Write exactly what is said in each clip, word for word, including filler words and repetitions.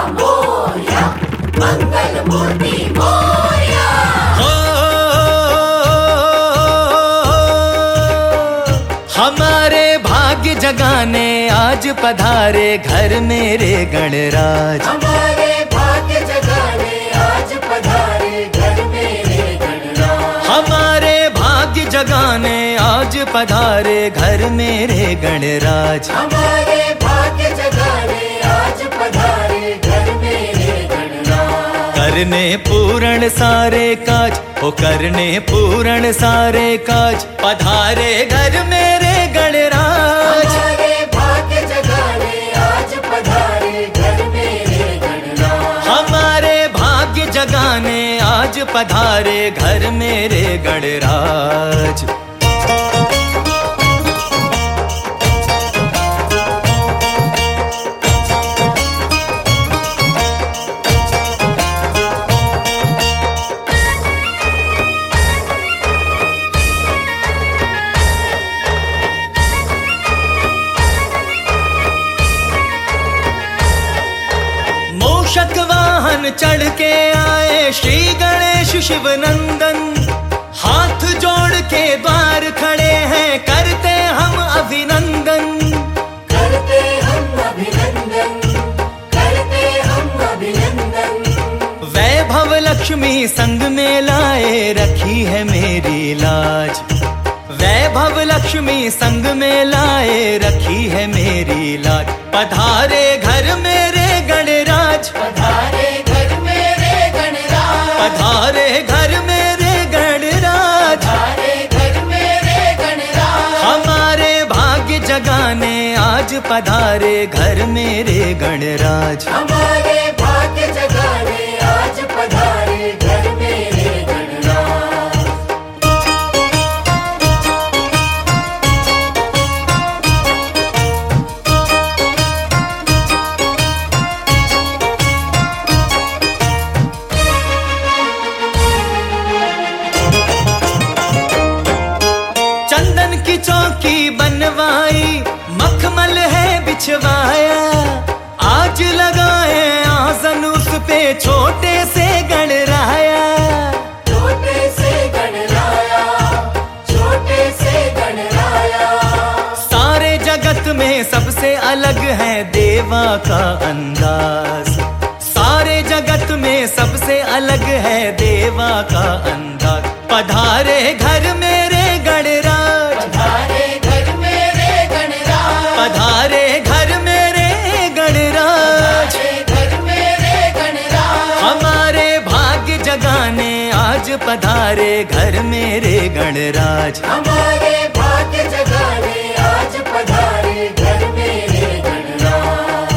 मोरया, मंगल मूर्ति मोरया। हो हमारे भाग्य जगाने आज पधारे घर मेरे गणराज। हमारे भाग्य जगाने आज पधारे घर मेरे गणराज। हमारे भाग्य जगाने आज पधारे घर मेरे गणराज। हमारे भाग्य जगाने आज पधारे घर मेरे गणराज। करने पूर्ण सारे काज, ओ करने पूर्ण सारे काज, पधारे घर मेरे गणराज। हमारे भाग्य जगाने आज पधारे घर मेरे गणराज। हमारे भाग्य जगाने आज पधारे घर मेरे गणराज। मूषक वाहन चढ़ के आए श्री गणेश शिव नंदन। हाथ जोड़ के द्वार खड़े हैं करते हम अभिनंदन। करते हम अभिनंदन, करते हम अभिनंदन। वैभव लक्ष्मी संग में लाए रखी है मेरी लाज। वैभव लक्ष्मी संग में लाए रखी है मेरी लाज। पधारे घर मेरे गणराज। पधारे घर मेरे गणराज। पधारे घर मेरे गणराज। पधारे घर मेरे गणराज। हमारे भाग्य जगाने आज पधारे घर मेरे गणराज। हमारे भाग्य जगाने आज पधारे घर मेरे गणराज। चंदन की चौकी बनवाई, मखमल है बिछवाया। आज लगाए आसन उस पे छोटे से गणराया। छोटे से गणराया, छोटे से गणराया। सारे जगत में सबसे अलग है देवा का अंदाज। सारे जगत में सबसे अलग है देवा का अंदाज। पधारे घर मेरे गणराज। पधारे घर मेरे गणराज। पधारे घर मेरे गणराज। पधारे घर मेरे गणराज। हमारे भाग्य जगाने आज पधारे घर मेरे गणराज। हमारे भाग्य जगाने आज पधारे घर मेरे गणराज।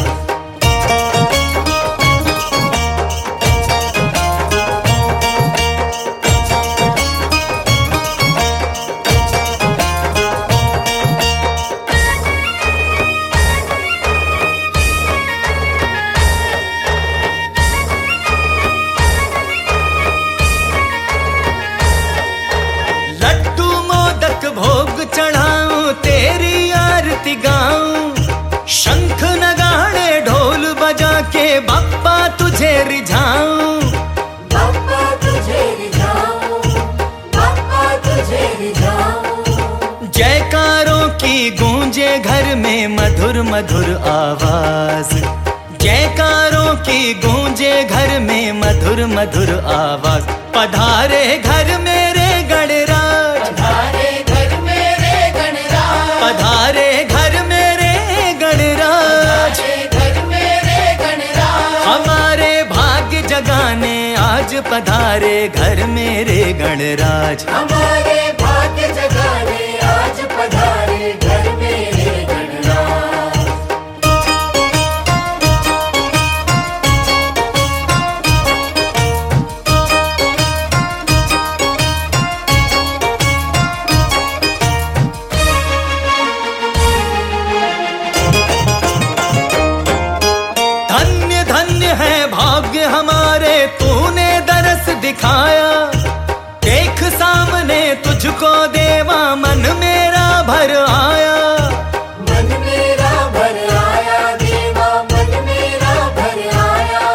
लड्डू मोदक भोग चढ़ाऊं, तेरी आरती गाऊं। शंख नगाड़े ढोल बजा के बप्पा तुझे रिझाऊं। बाप्पा तुझे रिझाऊं, बाप्पा तुझे रिझाऊं। जयकारों की गूंजे घर में मधुर मधुर आवाज। जयकारों की गूंजे घर में मधुर मधुर आवाज। पधारे घर मेरे गणराज। पधारे घर मेरे गणराज। पधारे घर मेरे गणराज। पधारे घर मेरे गणराज। हमारे भाग्य जगाने आज पधारे घर मेरे गणराज। हमारे भाग्य जगाने आज पधारे घर मेरे गणराज। धन्य धन्य है भाग्य हमारे, तूने दरस दिखाया। देख सामने तुझको देवा, मन मेरा भर आया। मन मेरा भर आया देवा, मन मेरा भर आया।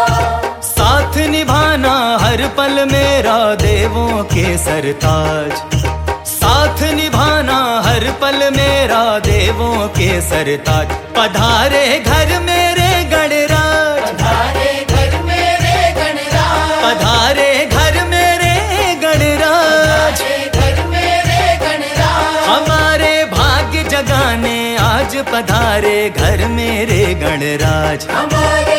पल मेरा देवों के सरताज, साथ निभाना हर पल मेरा देवों के सरताज। पधारे घर मेरे गणराज, पधारे घर मेरे गणराज, पधारे घर मेरे गणराज, पधारे घर मेरे गणराज। हमारे भाग्य जगाने आज पधारे घर मेरे गणराज। हमारे